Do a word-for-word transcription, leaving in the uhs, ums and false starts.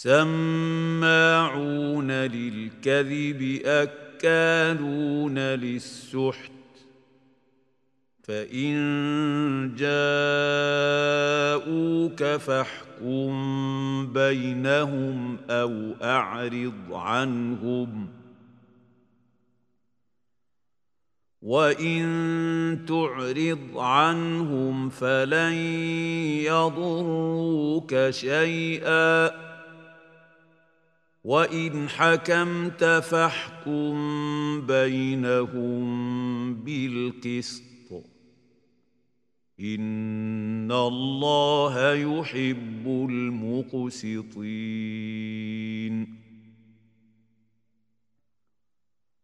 سماعون للكذب أكالون للسحت فإن جاءوك فاحكم بينهم أو أعرض عنهم وإن تعرض عنهم فلن يضروك شيئا وإن حكمت فاحكم بينهم بالقسط إن الله يحب المقسطين